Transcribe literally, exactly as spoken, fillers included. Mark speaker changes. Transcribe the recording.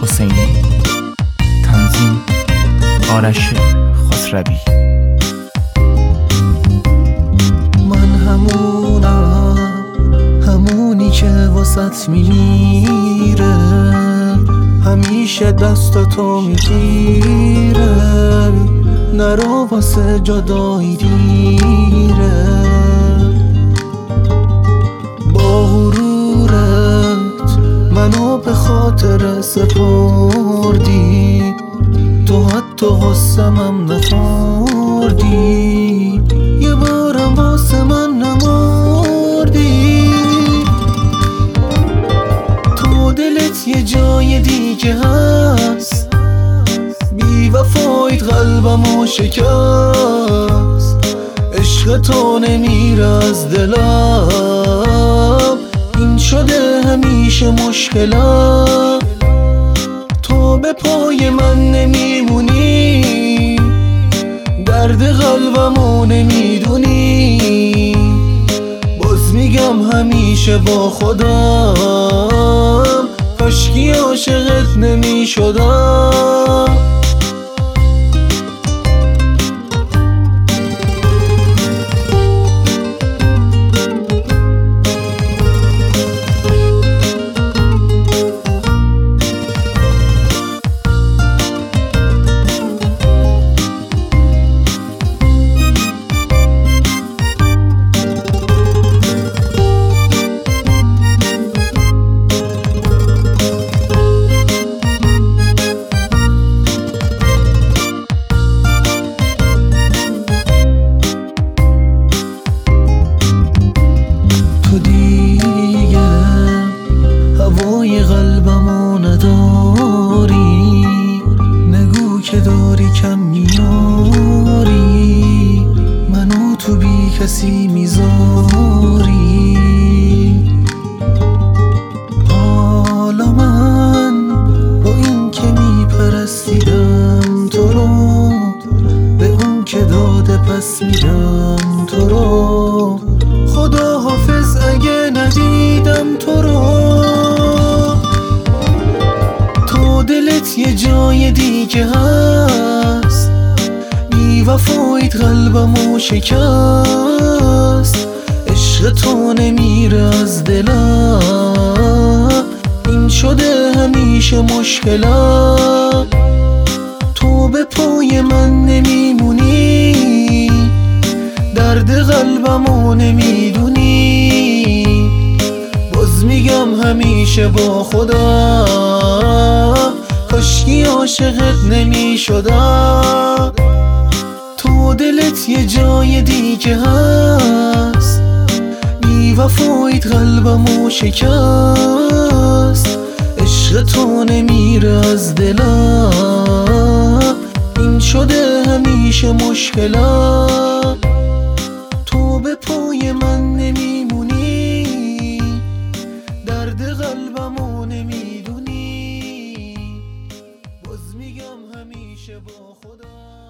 Speaker 1: حسینی. تنظیم آرش خسروی.
Speaker 2: من همونم، همونی که واسط میمیره، همیشه دستاتو میگیره، نرو واسه جدایی دیره. با غرورت منو به خاطر سپردی، تو حتی غصمم نخوردی، یه بارم واسه من نمردی. تو دلت یه جای دیگه هست، بی وفایت قلبمو شکست، عشق تو نمیره از دلم، این شده همیشه مشکلم. تو به پای من نمیمونی، درد قلبمو نمیدونی، باز میگم همیشه با خودم، کاشکی عاشقت نمیشدم. قلبمو نداری، نگو که داری کم میاری، منو تو بی کسی میذاری. حالا من با این که میپرستیدم تو رو، به اون که داده پس میدم تو رو، خدا حافظ اگه ندیدم تو رو. دلت یه جای دیگه هست، بی وفایت قلبمو شکست، عشق تو نمیره از دلم، این شده همیشه مشکلم. تو به پای من نمیمونی، درد قلبمو نمیدونی، باز میگم همیشه با خودم، کاشکی عاشقت نمیشدم. تو دلت یه جای دیگه هست، بی وفایت قلبمو شکست، عشق تو نمیره از دلم، این شده همیشه مشکلم. تو به پای من نمیمونی، درد قلبمو نمیدونی، باز میگم همیشه با خدا.